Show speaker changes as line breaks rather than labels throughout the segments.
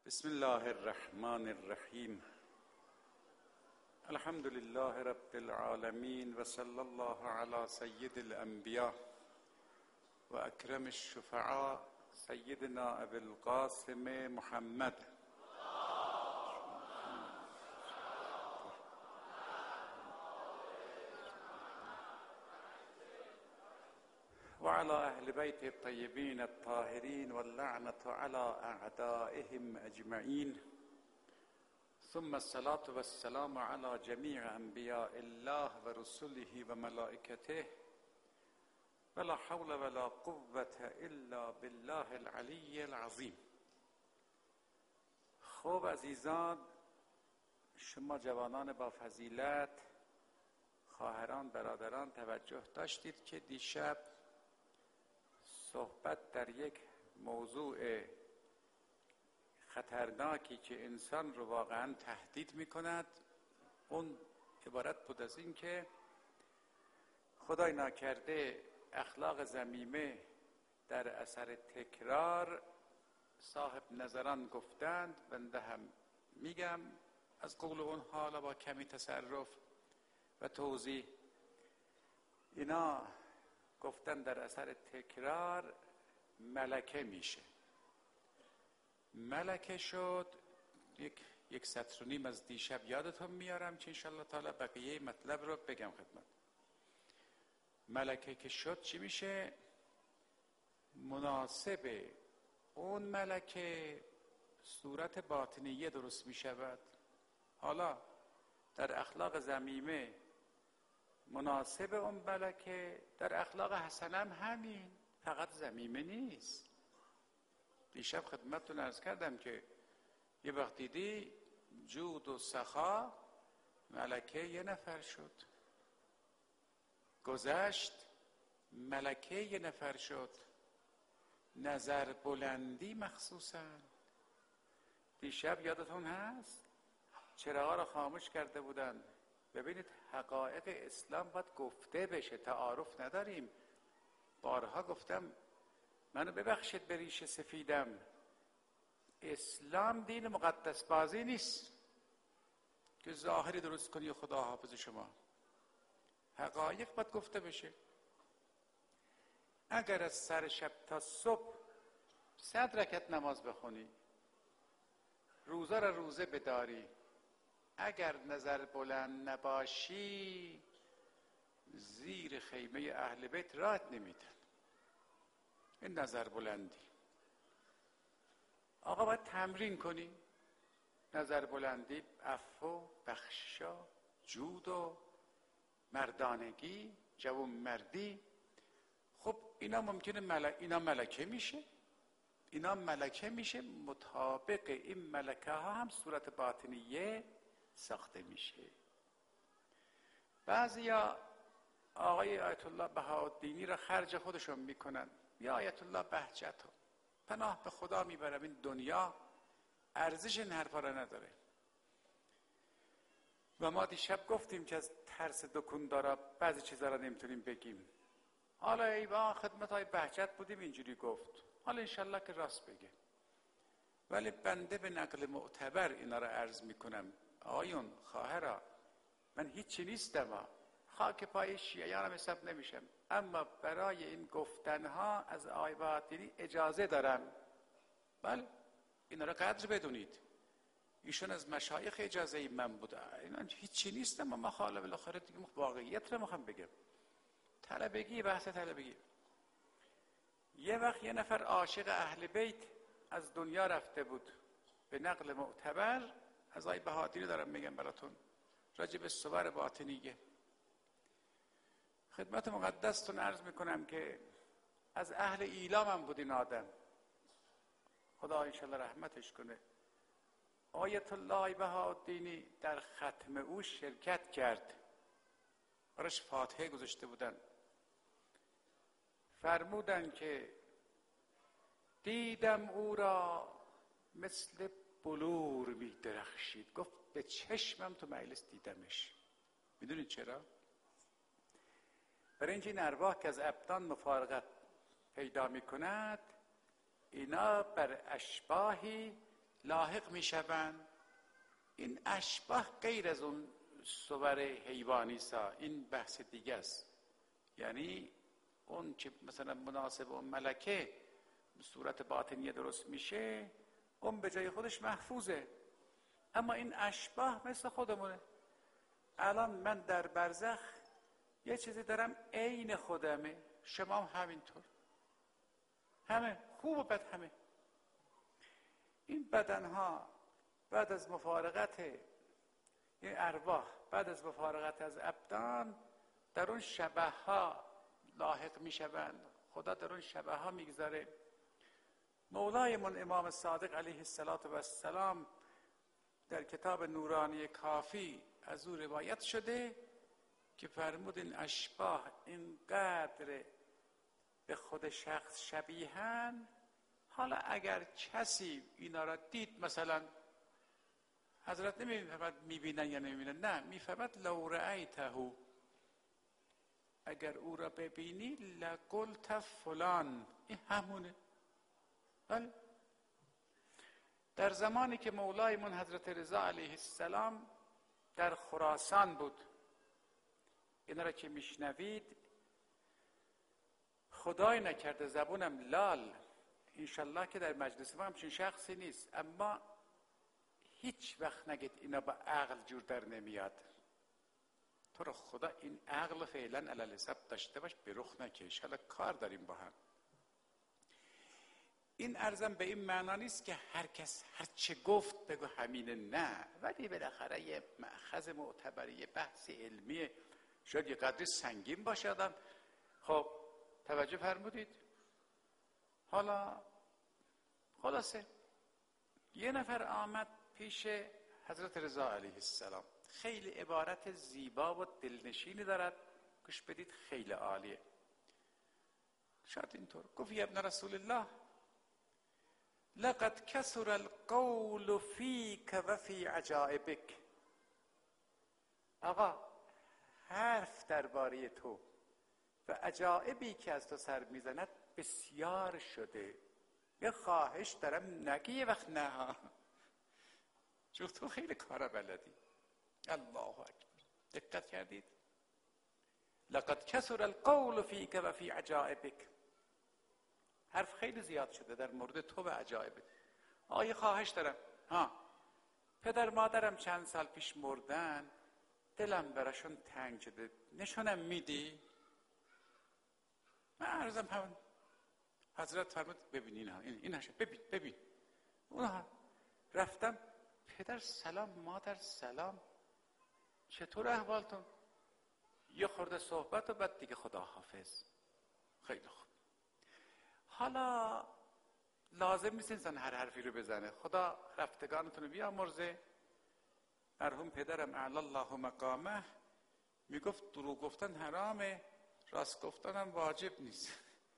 بسم الله الرحمن الرحیم. الحمد لله رب العالمین و صلی الله علی سید الانبیاء و اکرم الشفعاء سیدنا ابی القاسم محمد و علی اهل بیت الطیبین الطاهرین واللعنة علی اعدائهم اجمعین، ثم الصلاة والسلام علی جمیع انبیاء الله و رسله و ملائکته ولا حول ولا قوة الا بالله العلی العظیم. خب عزیزان، شما جوانان با فضیلت، خواهران، برادران، توجه داشتید که دیشب صحبت در یک موضوع خطرناکی که انسان رو واقعا تهدید میکند، اون عبارت بود از این که خدای ناکرده اخلاق ذمیمه در اثر تکرار صاحب نظران گفتند، بنده هم میگم از قول اونها حالا با کمی تصرف و توضیح، اینا گفتن در اثر تکرار ملکه میشه. ملکه شد، یک سطر و نیم از دیشب یادتون میارم که انشالله تعالی بقیه مطلب رو بگم خدمت. ملکه که شد چی میشه؟ مناسب اون ملکه صورت باطنیه درست میشود. حالا در اخلاق ذمیمه مناسب اون ملکه، در اخلاق حسنه هم همین، فقط ذمیمه نیست. دیشب خدمتتون عرض کردم که یه وقت دیدی جود و سخا ملکه یه نفر شد، گذشت ملکه یه نفر شد، نظر بلندی مخصوصا. دیشب یادتون هست چراغا رو خاموش کرده بودن. ببینید حقایق اسلام باید گفته بشه، تعارف نداریم. بارها گفتم منو ببخشید به ریش سفیدم، اسلام دین مقدس بازی نیست که ظاهری درست کنی خدا حافظ شما. حقایق باید گفته بشه. اگر از سر شب تا صبح 100 رکعت نماز بخونی، روزه را روزه بداری، اگر نظر بلند نباشی زیر خیمه اهل بیت راحت نمیدن. این نظر بلندی. آقا باید تمرین کنی نظر بلندی، عفو، بخشا، جود و مردانگی، جوان مردی. خب اینا ممکنه اینا ملکه میشه، اینا ملکه میشه، مطابق این ملکه ها هم صورت باطنیه ساخته میشه. بعضیا آقای آیت الله بهاءالدینی را خرج خودشون میکنن، یا آیت الله بهجت، پناه به خدا میبرم این دنیا ارزش این حرفا را نداره. و ما دیشب گفتیم که از ترس دکوندارا بعضی چیزا را نمیتونیم بگیم. حالا ای با خدمت های بهجت بودیم اینجوری گفت، حالا انشالله که راست بگه. ولی بنده به نقل معتبر اینا را عرض میکنم. آقایون، خواهرا، من هیچی نیستم، خاک پای شیعیان هم حساب نمیشم، اما برای این گفتنها از آقای بهاءالدینی اجازه دارم. بله، اینا را قدر بدونید. ایشون از مشایخ اجازه من بوده. اینا هیچی نیستم، اما خاله بالاخره دیگه واقعیت رو میخوام بگم. طلبگی، بحث طلبگی. یه وقت یه نفر عاشق اهل بیت از دنیا رفته بود، به نقل معتبر از آقای بهاءالدینی دارم میگم براتون، راجع به صور باطنیه. خدمت مقدستون عرض میکنم که از اهل ایلام هم بود این آدم، خدا انشالله رحمتش کنه. آیت الله بهاءالدینی در ختم او شرکت کرد، براش فاتحه گذاشته بودن. فرمودن که دیدم او را مثل بلور می درخشید. گفت به چشمم تو مجلس دیدمش. میدونید چرا؟ برای اینکه این ارواح که از ابدان مفارقت پیدا می کند، اینا بر اشباحی لاحق میشوند. این اشباح غیر از اون صور حیوانی سا، این بحث دیگه است. یعنی اون که مثلا مناسب اون ملکه صورت باطنیه درست میشه، اون به جای خودش محفوظه. اما این اشباح مثل خودمونه. الان من در برزخ یه چیزی دارم عین خودمه، شما هم همینطور، همه خوب و بد همه. این بدنها بعد از مفارقت این ارواح، بعد از مفارقت از ابدان، در اون شبه ها لاحق می شوند. خدا در اون شبه ها میگذاره. مولایمون امام صادق علیه السلام در کتاب نورانی کافی از او روایت شده که فرمود این اشباح اینقدر به خود شخص شبیهن، حالا اگر کسی اینا را دید، مثلا حضرت نمیفهمد میبینن یا نمیبینن، نه میفهمد لو رأیته، اگر او را ببینی لقلت فلان، این همونه. بله. در زمانی که مولایمون حضرت رضا علیه السلام در خراسان بود، اینا را که میشنوید، خدای نکرده زبونم لال، انشالله که در مجلس ما همچین شخصی نیست، اما هیچ وقت نگید اینا با عقل جور در نمیاد. تو رو خدا این عقل فعلا علل حساب داشته باش، به رخ نکش، حالا کار داریم با هم. این عرضم به این معنا نیست که هر کس هر چه گفت بگو همینه، نه، ولی بالاخره یه مأخذ معتبری، یه بحث علمی، شاید یه قدری سنگین باشه آدم. خب توجه فرمودید. حالا خلاصه یه نفر آمد پیش حضرت رضا علیه السلام، خیلی عبارت زیبا و دلنشینی دارد، گوش بدید، خیلی عالیه. شاید اینطور گفت: یا ابن رسول الله، لقد کثر القول فیک و فی عجائبک. آقا حرف درباره تو و عجائبی که از تو سر میزند بسیار شده. یه خواهش دارم نگی یه وقت نه، چون تو خیلی کارا بلدی. الله اکبر. دقت کردید؟ لقد کثر القول فیک و فی عجائبک. حرف خیلی زیاد شده در مورد تو و عجایبت. آقا خواهش دارم. پدر مادرم چند سال پیش مردن، دلم براشون تنگ شده، نشونم میدی؟ من عرضم همون. حضرت فرمود ببین این ببین. اونها رفتم، پدر سلام، مادر سلام، چطور احوالتون؟ یه خورده صحبت و بعد دیگه خدا حافظ. خیلی خوب. حالا لازم نیست انسان هر حرفی رو بزنه. خدا رفتگانتون رو بیامرزه. مرحوم پدرم اعلی الله مقامه میگفت دروغ گفتن حرامه، راست گفتن هم واجب نیست.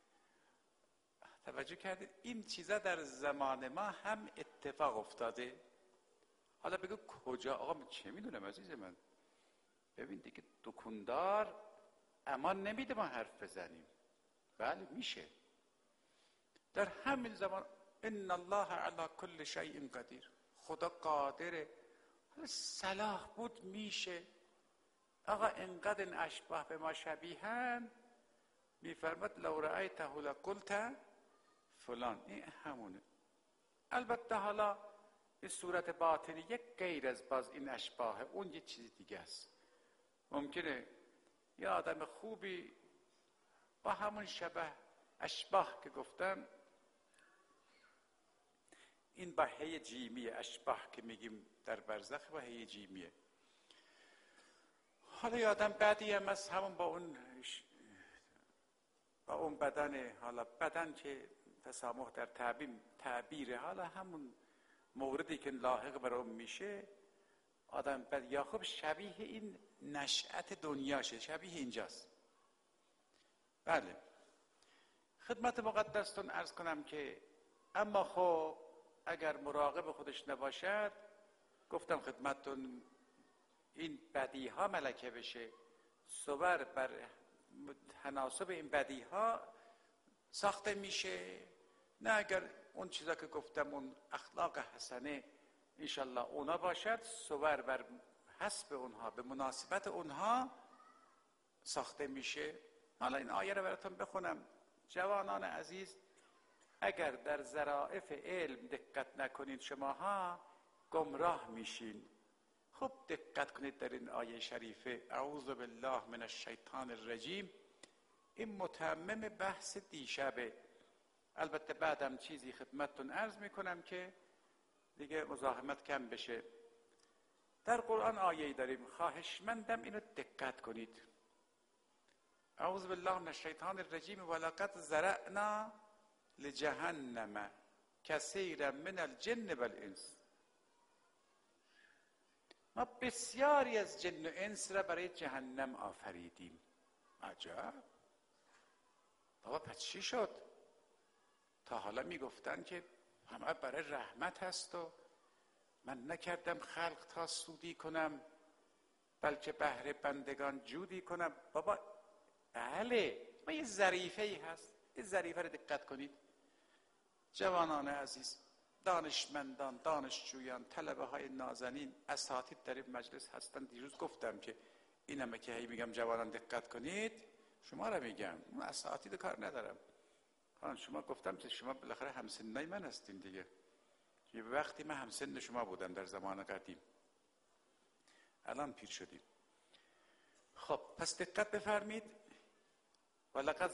توجه کردید؟ این چیزا در زمان ما هم اتفاق افتاده. حالا بگو کجا؟ آقا من چه میدونم عزیز من. ببین دیگه دکوندار امان نمیده ما حرف بزنیم. بله میشه. در همین زمان ان الله علی کل شیء قدیر، خدا قادره. صلاح بود میشه. آقا انقدر این اشباح به ما شبیهن، میفرماد لو رأیته لقلت فلان. این همونه. البته حالا این صورت باطنی یک غیر از باز این اشباحه، اون یه چیز دیگه است. ممکنه یه آدم خوبی با همون شبه اشباح که گفتم، این با هی جیمی اشباح که میگیم در برزخ با هی جیمیه. حالا یه آدم بعدی هم از همون با اون بدن، حالا بدن که تسامح در تعبیره، حالا همون موردی که لاحق بر اون میشه آدم بعد، یا خب شبیه این نشأت دنیاشه، شبیه اینجاست. بله. خدمت مقدستون عرض کنم که اما خب اگر مراقب خودش نباشد، گفتم خدمتون این بدی ها ملکه بشه، صور بر تناسب این بدی ها ساخته میشه. نه اگر اون چیزا که گفتم، اون اخلاق حسنه انشالله اونا باشد، صور بر حسب اونها به مناسبت اونها ساخته میشه. حالا این آیه رو براتون بخونم. جوانان عزیز، اگر در ظرافت علم دقت نکنید شماها گمراه میشین. خب دقت کنید در این آیه شریفه. اعوذ بالله من الشیطان الرجیم. این متمم بحث دیشبه. البته بعدم چیزی خدمتتون عرض میکنم که دیگه مزاحمت کم بشه. در قرآن آیه‌ای داریم، خواهشمندم اینو دقت کنید. اعوذ بالله من الشیطان الرجیم ولقد ذرأنا لجهنم کثیرا من الجن والانس. ما بسیاری از جن و انس را برای جهنم آفریدیم. عجب. بابا پس چی شد؟ تا حالا میگفتن که همه برای رحمت هست و من نکردم خلق تا سودی کنم بلکه بهر بندگان جودی کنم. بابا بله، ما یه ظریفه ای هست. این ظریفه رو دقت کنید. جوانان عزیز، دانشمندان، دانشجویان، طلبه های نازنین، اساتید در این مجلس هستن. دیروز گفتم که این همه که هی میگم جوانان دقت کنید، شما رو میگم، اون اساتید کار ندارم. شما گفتم که شما بالاخره همسنای من هستین دیگه. یه وقتی من همسن شما بودم در زمان قدیم، الان پیر شدیم. خب پس دقت بفرمید. ولقد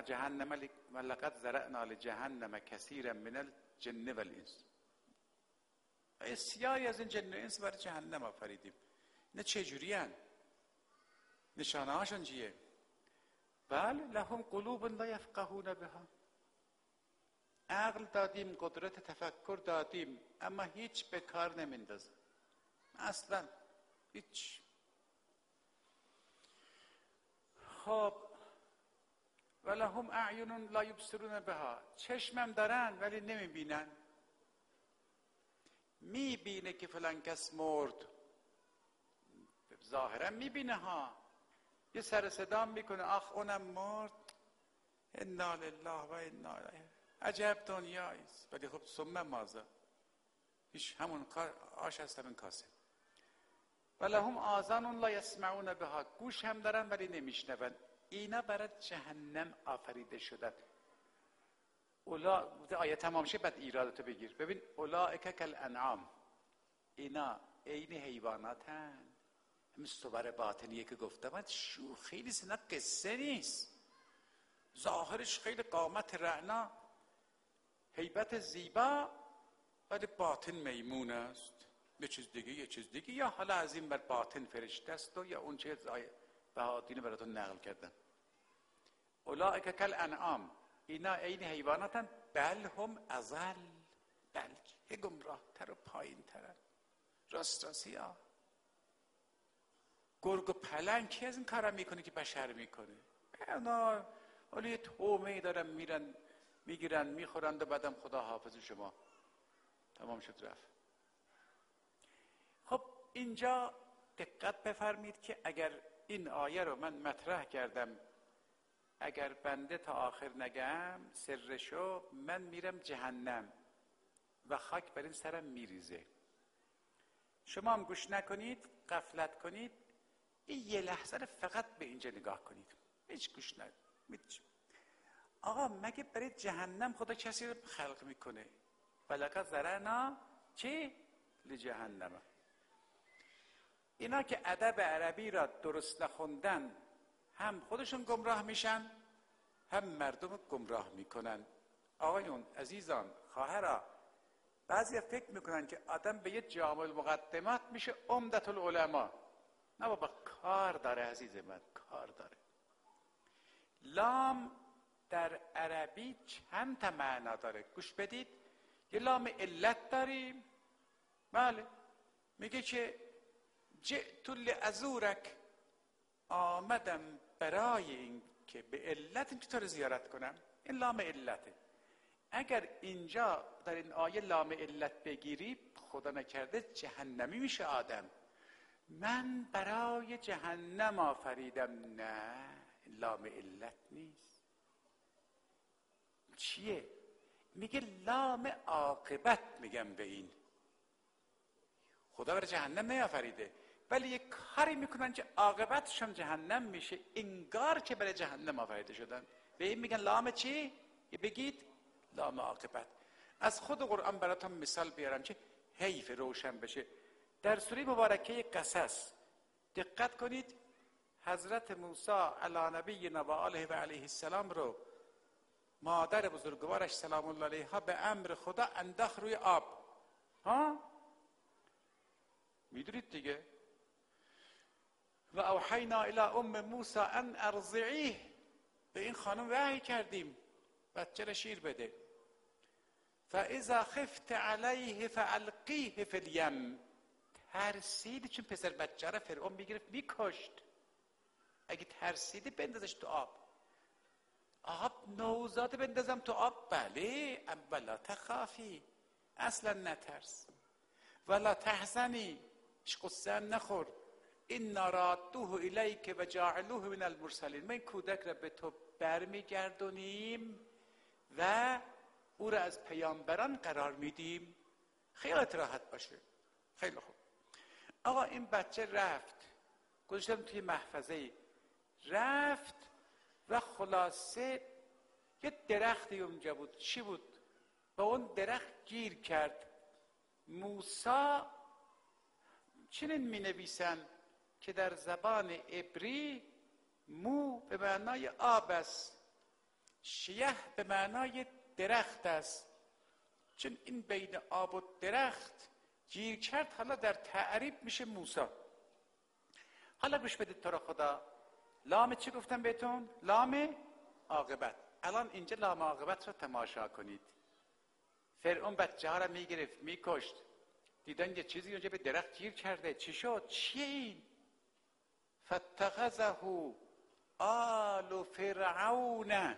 ذرأنا لجهنم کثیرا من الجن والانس. بسیاری از این جن و انس برای جهنم آفریدیم. نه چه جورین؟ نشانه هاشون چیه؟ بله، لهم قلوب لا یفقهون بها. عقل دادیم، قدرت تفکر دادیم، اما هیچ به کار نمیندازه. اصلا هیچ. خب ولهم اعین لا یبصرون بها. چشمم دارن ولی نمیبینن. میبینه که فلان کس مرد، ظاهرا میبینه ها، یه سر صدا میکنه آخ اونم مرد، انا لله و انا الیه، عجب دنیاییست. ولی خب ثم ماذا؟ هیچ، همون آش هست همین کاسه. ولهم آذان لا یسمعون بها. گوش هم دارن ولی نمیشنون. اینا برای جهنم آفریده شدن. آیه تمام شه بعد ایرادتو بگیر. ببین اولئک کالانعام، اینا عین حیواناتن. همین صور باطنیه که گفتم شوخی نیست، نه قصه نیست. ظاهرش خیلی قامت رعنا، هیبت زیبا، ولی باطن میمون است. یه چیز دیگه، یا حالا از این بر باطن فرشته است و یا اون چه بهادینه براتون نقل کردن. اولئک کالانعام، اینا عین حیواناتن، بل هم اضل، بلکه گمراه تر و پایین ترن. راستی ها، گرگ و پلنگ کی از این کارا میکنه که بشر میکنه؟ اونا حالا یه تومه‌ای دارن میرن میگیرن میخورند و بعدم خدا حافظ شما، تمام شد رفت. خب اینجا دقت بفرمید که اگر این آیه رو من مطرح کردم، اگر بنده تا آخر نگم سرشو، من میرم جهنم و خاک بر این سرم میریزه. شما هم گوش نکنید، غفلت کنید، این یه لحظه رو فقط به اینجا نگاه کنید، هیچ گوش نکنید. آقا مگه برای جهنم خدا کسی رو خلق میکنه؟ ولقد ذرأنا چی؟ لجهنم. اینا که ادب عربی را درست نخوندن، هم خودشون گمراه میشن، هم مردم گمراه میکنن. آقایون، عزیزان، خواهرها، بعضی فکر میکنن که آدم به یه جامع المقدمات میشه عمدة العلماء. نه بابا، کار داره عزیز من، کار داره. لام در عربی چند تا معنا داره، گوش بدید. یه لام علت داریم، بله، میگه که جئت لازورک، آمدم برای این که به علت این که تو رو زیارت کنم. این لام علته. اگر اینجا در این آیه لام علت بگیری، خدا نکرده جهنمی میشه آدم. من برای جهنم آفریدم. نه، لام علت نیست. چیه؟ میگه لام عاقبت میگم به این. خدا برای جهنم نیافریده، ولی یک کاری میکنن که عاقبتشون جهنم میشه، انگار که برای جهنم آفریده شدن. به این میگن لام چی؟ بگید لام عاقبت. از خود قرآن براتون مثال بیارم که حیف روشن بشه. در سوره مبارکه قصص دقت کنید، حضرت موسی علی نبینا و آله و علیه السلام رو مادر بزرگوارش سلام الله علیها به امر خدا انداخت روی آب. ها میدونید دیگه. و اوحینا الی ام موسی ان ارضعیه، به این خانم وحی کردیم بچه را شیر بده. فاذا خفت علیه فالقیه فی الیم، ترسید چون پسر بچه را فرعون میگرفت میکشت. اگه ترسیدی بندازش تو آب. آب نوزاده بندازم تو آب؟ بله. ولا تخافی، اصلا نترس. ولا تحزنی، هیچ قصه نخور. انا رادوه الیک و جاعلوه من المرسلین، ما این کودک را به تو برمیگردونیم و او را از پیامبران قرار میدیم. خیالت راحت باشه. خیلی خوب. آقا این بچه رفت، گذاشتم توی محفظه، رفت و خلاصه یه درختی اونجا بود. چی بود؟ با اون درخت گیر کرد. موسی چنین می نویسن که در زبان عبری مو به معنای آب است، شیه به معنای درخت است. چون این بین آب و درخت گیر کرد، حالا در تعریب میشه موسی. حالا گوش بدید تو را خدا. لام چی گفتم بهتون؟ لام عاقبت. الان اینجا لام عاقبت رو تماشا کنید. فرعون بچه ها را میگرفت میکشت، دیدن یه چیزی اونجا به درخت گیر کرده. چی شد؟ چیه این؟ فاتخذه آل فرعون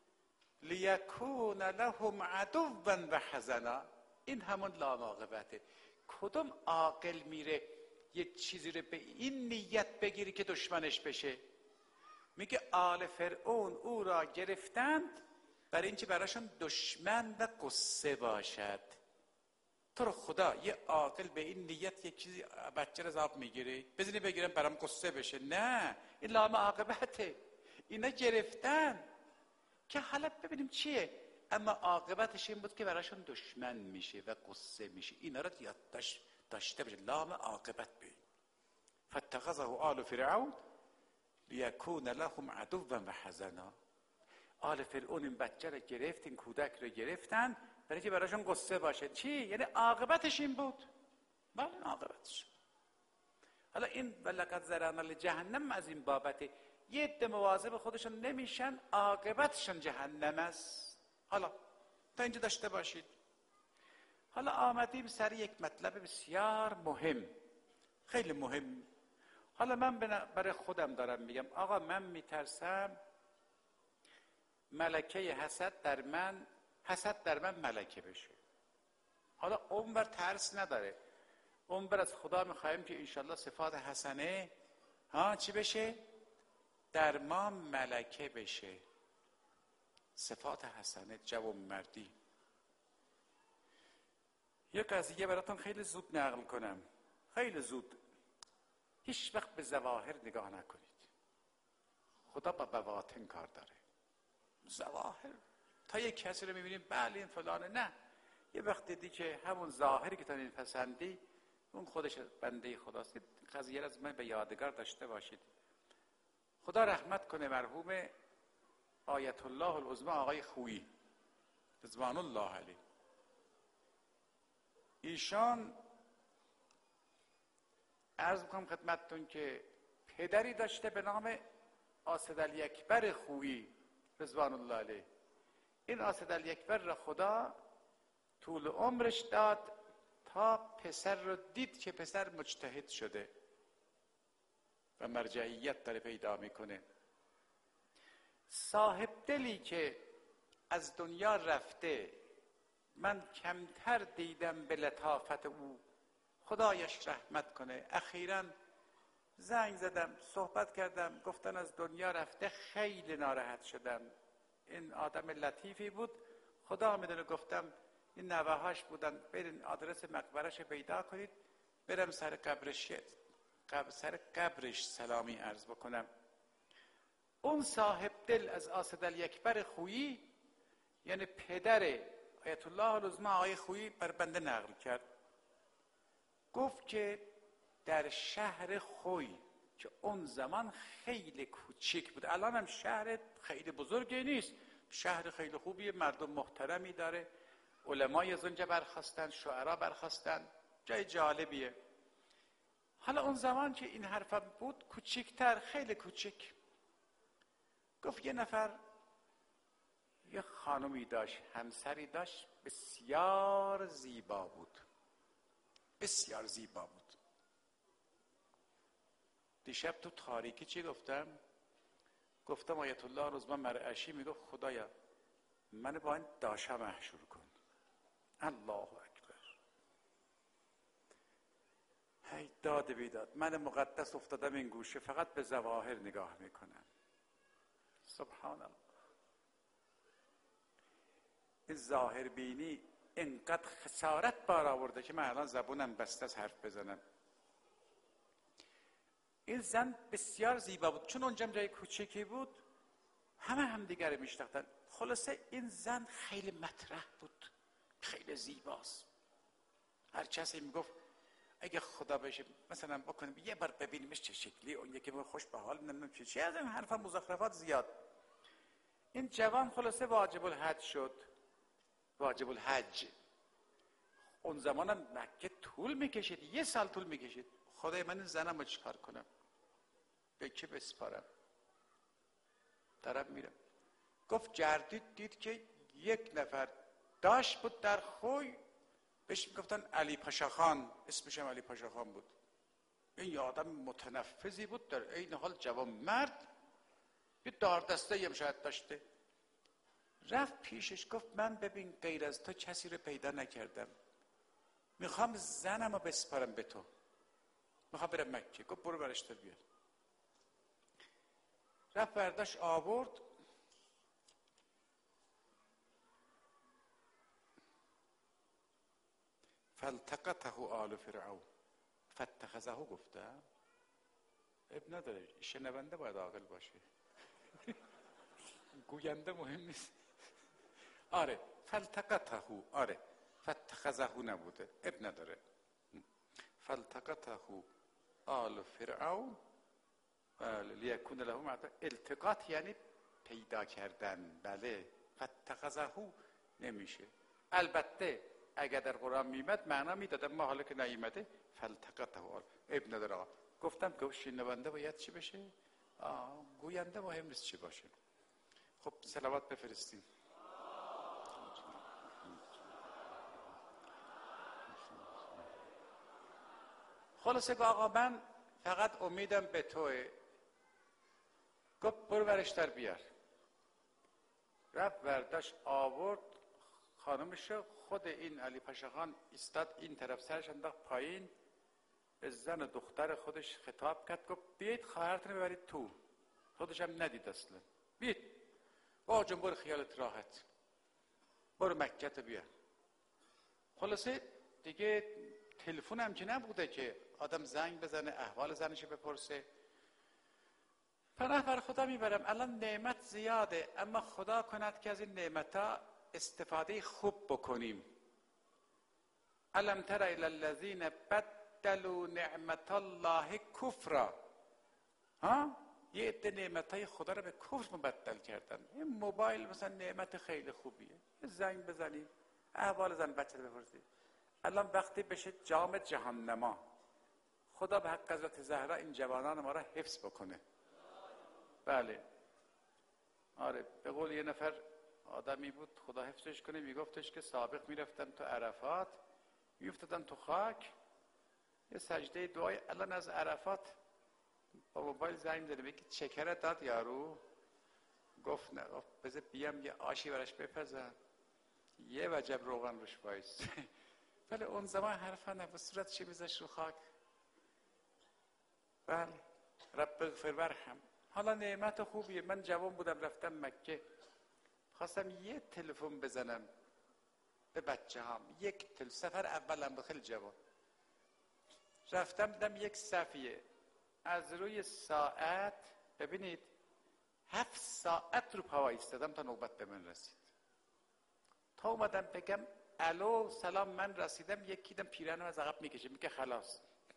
لیکون لهم عدوا و حزنا. این همون لام عاقبته. کدوم عاقل میره یه چیزی رو به این نیت بگیری که دشمنش بشه؟ میگه آل فرعون او را گرفتند برای اینکه براشون دشمن و قصه باشد. تو رو خدا یه عاقل به این نیت یک چیزی بچه را زاب میگیره بزنی بگیرم برام قصه بشه؟ نه، این لام عاقبته. اینا گرفتن که حالا ببینیم چیه، اما عاقبتش این بود که براشون دشمن میشه و قصه میشه. اینا را یاد داشته باشه. لام عاقبت ببین. فاتخذه آل فرعون لیکون لهم عدوا و حزنا. آل فرعون این بچه را گرفت، این کودک را گرفتن برای که براشون قصه باشه. چی؟ یعنی عاقبتش این بود. بله عاقبتش. حالا این ولقد ذرأنا لجهنم از این بابته. یه عده مواظب خودشون نمیشن، عاقبتشون جهنم است. حالا تا اینجا داشته باشید. حالا آمدیم سر یک مطلب بسیار مهم، خیلی مهم. حالا من برای خودم دارم میگم. آقا من میترسم ملکه حسد در من ملکه بشه. حالا اون بر ترس نداره، اون بر از خدا میخوایم که انشالله صفات حسنه چی بشه؟ در ما ملکه بشه. صفات حسنه، جوان مردی. یک قضیه براتون خیلی زود نقل کنم، خیلی زود. هیچ وقت به ظواهر نگاه نکنید. خدا با بواطن کار داره. ظواهر تا یک کسی رو میبینیم بله این فلانه، نه، یه وقت دیدی که همون ظاهری که تا این پسندی اون خودش بنده خداست. قضیه را از من به یادگار داشته باشید. خدا رحمت کنه مرحوم آیت الله العظمی آقای خویی رضوان الله علیه. ایشان عرض میکنم خدمتتون که پدری داشته به نام آصدعلی اکبر خویی رضوان الله علیه. این آصدعلی اکبر را خدا طول عمرش داد تا پسر رو دید که پسر مجتهد شده و مرجعیت داره پیدا میکنه. صاحب دلی که از دنیا رفته من کمتر دیدم به لطافت او، خدایش رحمت کنه. اخیراً زنگ زدم، صحبت کردم، گفتن از دنیا رفته، خیلی ناراحت شدم. این آدم لطیفی بود، خدا میدونه گفتم این نوه‌هاش بودن برین آدرس مقبرش پیدا کنید برم سر قبرش سلامی عرض بکنم. اون صاحب دل از آسد اکبر خویی، یعنی پدر آیت الله العظمی آقای خویی، بر بنده نقل کرد، گفت که در شهر خوی که اون زمان خیلی کوچیک بود، الان هم شهر خیلی بزرگی نیست، شهر خیلی خوبیه، مردم محترمی داره، علمای از اونجا برخواستن، شعرا برخواستن، جای جالبیه. حالا اون زمان که این حرفم بود کوچیکتر، خیلی کوچیک، گفت یه نفر یه خانمی داشت، همسری داشت، بسیار زیبا بود، بسیار زیبا بود. دیشب تو تاریکی چی گفتم؟ گفتم آیت الله العظمی مرعشی میگفت خدایا من با این داشا محشور کن. الله اکبر. هی داد بیداد، من مقدس افتادم این گوشه فقط به ظواهر نگاه میکنم. سبحان الله. این ظاهر بینی اینقدر خسارت بار آورده که من الان زبونم بسته از حرف بزنم. این زن بسیار زیبا بود، چون اونجا جای کوچکی بود همه همدیگر میشناختن. خلاصه این زن خیلی مطرح بود، خیلی زیباست. هر کسی میگفت اگه خدا بشه مثلا بکنیم یه بار ببینیمش چه شکلی، اون یکی میگه خوش به حال، نمیدونم چی از این حرفا مزخرفات زیاد. این جوان خلاصه واجب الحج شد. واجب الحج اون زمان مکه طول میکشید، 1 سال طول میکشید. خدای من این زنم رو چیکار کنم، به کی بسپارم؟ طرف میرم. گفت گردید دید که یک نفر داشت بود در خوی، بهش میگفتن علی پاشا خان، اسمش هم علی پاشا خان بود. این یه آدم متنفذی بود، در عین حال جوان مرد، یه داردسته هم شاید داشته. رفت پیشش گفت من ببین غیر از تو کسی رو پیدا نکردم، میخوام زنم رو بسپارم به تو، میخوام برم مکه. گفت برو برش دار بیار. رفت برداشت آورد، فالتقطه آل فرعون فاتخذه. گفتم اب نداره، شنونده باید عاقل باشه گوینده مهم نیست. آره فالتقطه، آره فاتخذه نبوده، اب نداره. فالتقطه آل فرعون لیکون لهم عدوا. التقاط یعنی پیدا کردن، بله. فاتخذه نمیشه. البته اگر در قرآن میمد معنا میدادم، ما حالا که نیامده فالتقطه آل، اب نداره. آقا گفتم که شنونده باید چی بشه؟ گوینده مهم نیست چی باشه. خب صلوات بفرستیم. خلاصه که آقا من فقط امیدم به توه. گفت برو برش در بیار. رفت برداشت آورد، خانمش خود این علی پاشا خان ایستاد این طرف، سرش انداخت پایین، به زن و دختر خودش خطاب کرد، گفت بیایید خواهرتون ببرید تو. خودش هم ندید اصلا. بیایید با جون، برو خیالت راحت، برو مکه تو بیار. خلاصه دیگه تلفن هم که نبوده که آدم زنگ بزنه احوال زنش بپرسه. پناه بر خدا میبرم، الان نعمت زیاده، اما خدا کند که از این نعمتها استفاده خوب بکنیم. الم تر الی الذین بدلوا نعمت الله کفرا. یه عده نعمتهای خدا رو به کفر مبدل کردن. این موبایل مثلا نعمت خیلی خوبیه، یه زنگ بزنی احوال زن بچه رو بپرسی. الان وقتی بشه جام جهاننما، خدا به حق حضرت زهرا این جوانان ما را حفظ بکنه. بله آره، به قول یه نفر آدمی بود خدا حفظش کنه، میگفتش که سابق میرفتن تو عرفات، میفتادن تو خاک، یه سجده دعای الان از عرفات با موبایل زنگ زده بگی چکره داد یارو. گفت نه، گفت بذار بیام یه آشی براش بپزم، یه وجب روغن روش بایست. ولی اون زمان حرفا نبود، صورت چی بذاش رو خاک. بله رب اغفر ورحم. حالا نعمت خوبیه. من جوان بودم رفتم مکه، خواستم یه تلفن بزنم به بچه هم. یک تل سفر اولم به خیلی جوان رفتم دیدم یک صفیه از روی ساعت، ببینید 7 ساعت رو پا ایستادم تا نوبت به من رسید. تا اومدم بگم الو سلام من رسیدم، یکی دیدم پیرهنم از عقب میکشه میگه خلاص.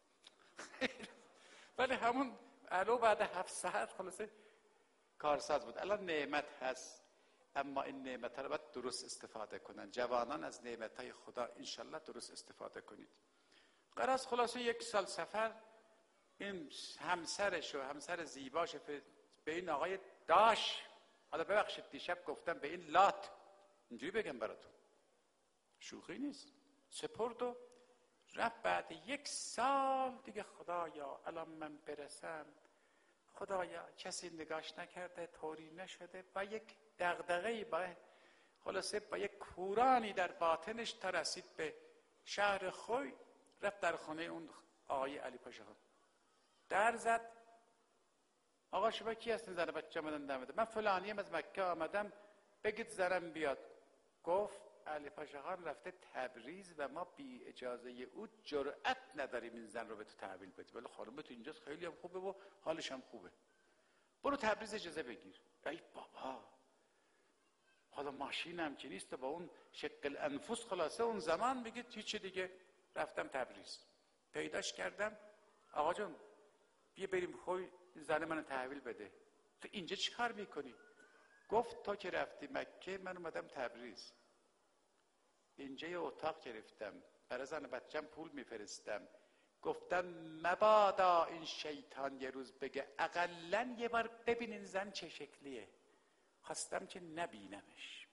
ولی همون الو بعد 7 ساعت خلاصه کارساز بود. الان نعمت هست، اما این نعمت رو باید درست استفاده کنن. جوانان از نعمتهای خدا انشالله درست استفاده کنید. قرار خلاصه 1 سال سفر، این همسرش و همسر زیباش به این آقای داش، حالا ببخشید دیشب گفتم به این لات، اینجوری بگم براتون شوخی نیست، سپرد و رفت. بعد 1 سال دیگه خدایا الان من برسم، خدایا کسی نگاش نکرده، طوری نشده، با یک دغدغه‌ای، با خلاصه با یک کورانی در باطنش تا رسید به شهر خوی. رفت در خانه اون آقای علی پاشا در زد. آقا شما کی هستین؟ زن بچه آمدن دم بده. من فلانیم از مکه آمدم، بگید زنم بیاد. گفت علی پاشا خان رفته تبریز و ما بی اجازه او جرأت نداریم این زن رو به تو تحویل بدیم، ولی خانم تو اینجاست خیلی هم خوبه و حالش هم خوبه، برو تبریز اجازه بگیر. ای بابا حالا ماشینم که نیست، با اون شکل انفس خلاصه اون زمان بگید هیچ دیگه. رفتم تبریز پیداش کردم. آقا جون بیا بریم خوی زن منو تحویل بده. تو اینجا چی کار میکنی؟ گفت تا که رفتی مکه من اومدم تبریز، اینجا یه اتاق گرفتم برای زن بچم پول میفرستم. گفتم مبادا این شیطان یه روز بگه اقلن یه بار ببینین زن چه شکلیه. خواستم که نبینمش.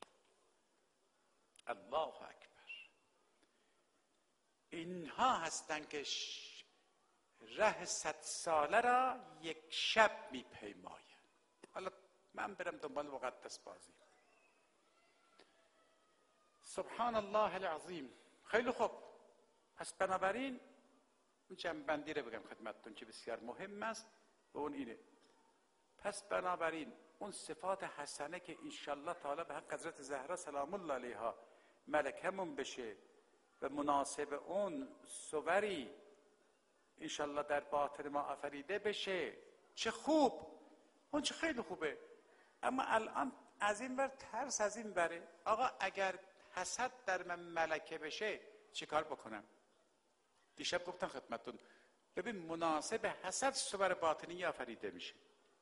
الله اکبر. اینها هستن که ره 100 ساله را یک شب میپیماین. حالا من برم دنبال مقدس بازی. سبحان الله العظیم. خیلی خوب، پس بنابراین اون جمع‌بندی رو بگم خدمتتون که بسیار مهم است و اون اینه. پس بنابراین اون صفات حسنه که انشالله تعالی به حق حضرت زهرا سلام الله علیها ملکمون بشه و مناسب اون صوری انشالله در باطن ما آفریده بشه، چه خوب، اون چه خیلی خوبه. اما الان از این ور ترس از این بره، آقا اگر حسد در من ملکه بشه چی کار بکنم؟ دیشب گفتم خدمتتون ببین مناسب حسد صور باطنی آفریده میشه.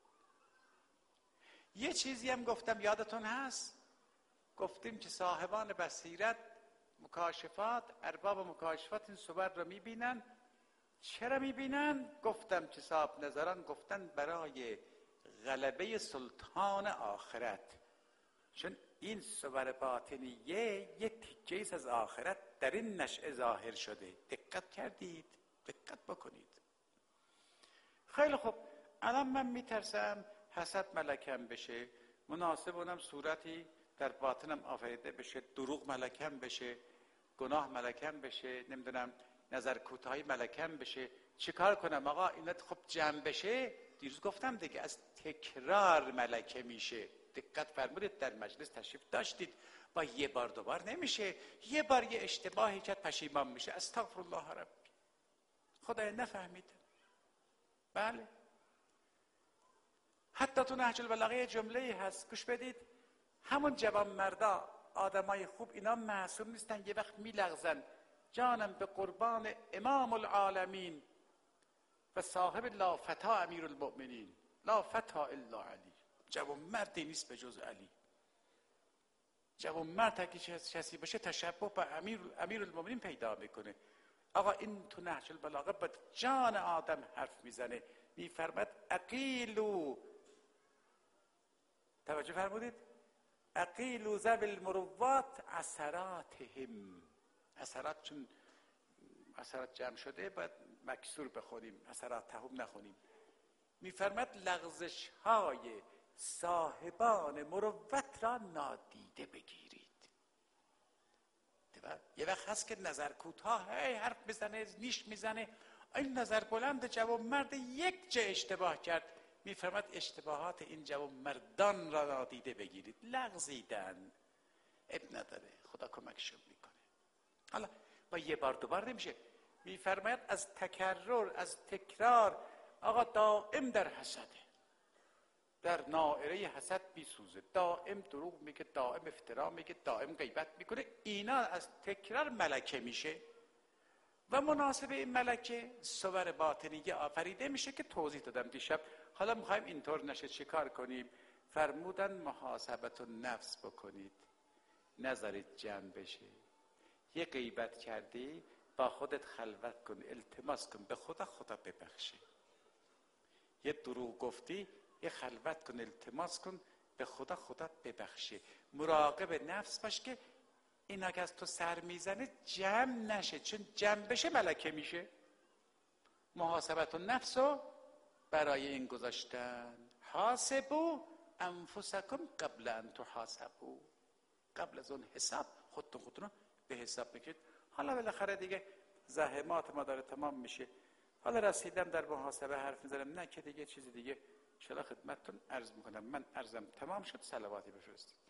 یه چیزی هم گفتم یادتون هست، گفتیم که صاحبان بصیرت، مکاشفات، ارباب مکاشفات این صور رو میبینن. چرا میبینن؟ گفتم که صاحب نظران گفتن برای غلبه سلطان آخرت، چون این صور باطنیه یه تیکه از آخرت در این نشأه ظاهر شده. دقت کردید؟ دقت بکنید. خیلی خوب، الان من میترسم حسد ملکم بشه، مناسب اونم صورتی در باطنم آفریده بشه، دروغ ملکم بشه، گناه ملکم بشه، نمیدونم نظر کوتاهی ملکم بشه. چی کار کنم آقا؟ اینا خب جمع بشه. دیروز گفتم دیگه از تکرار ملکه میشه. دقت فرمودید در مجلس تشریف داشتید، با یه بار دوبار نمیشه. یه بار یه اشتباهی کرد پشیمان میشه، استغفر الله ربی، خدای نفهمیده. بله، حتی تو نهج البلاغه جمله هست، گوش بدید، همون جوان مردا آدمای خوب اینا معصوم نیستن، یه وقت میلغزن. جانم به قربان امام العالمین و صاحب لا فتا امیر المؤمنین، لا فتا الا علی. جوان مردی نیست به جز علی. جوان مرد که کسی باشه تشبه با امیر المؤمنین پیدا میکنه. آقا این تو نهج البلاغه با جان آدم حرف میزنه، میفرماد اقیلو، توجه فرمودید، اقیلو ذوی المروات اثراتهم. اثرات چون اثرات جمع شده باید مکسور بخونیم، اثراتهم نخونیم. میفرماد لغزش های صاحبان مروت را نادیده بگیرید. یه وقت هست که نظر کوتاه حرف میزنه، نیش میزنه. این نظر بلند جوان مرد یک جا اشتباه کرد، میفرماد اشتباهات این جوان مردان را نادیده بگیرید. لغزیدن اب نداره، خدا کمکشون میکنه. حالا با یه بار دوبار نمیشه. میفرماید از تکرر، از تکرار. آقا دائم در حسده، در نائره حسد میسوزه، دائم دروغ میگه، دائم افترا میگه، دائم غیبت میکنه. اینا از تکرار ملکه میشه و مناسب این ملکه صور باطنیه آفریده میشه که توضیح دادم دیشب. حالا میخوایم اینطور نشه چیکار کنیم؟ فرمودن محاسبت النفس بکنید، نذارید جمع بشه. یه غیبت کردی، با خودت خلوت کن، التماس کن به خدا، خدا ببخشه. یه دروغ گفتی، یه خلوت کن، التماس کن به خدا، خدا ببخشه. مراقب نفس باش که اینا که از تو سر میزنه جمع نشه، چون جمع بشه ملکه میشه. محاسبت النفس رو برای این گذاشتن. حاسبو انفسکم قبل ان تحاسبوا. قبل از اون حساب خودتون رو به حساب بکشید. حالا بالاخره دیگه زحمات ما داره تمام میشه. حالا رسیدم در محاسبه حرف میزنم، نه که دیگه چیز دیگه شلا خدمتتون عرض میکنم. من عرضم تمام شد، صلواتی بفرستید.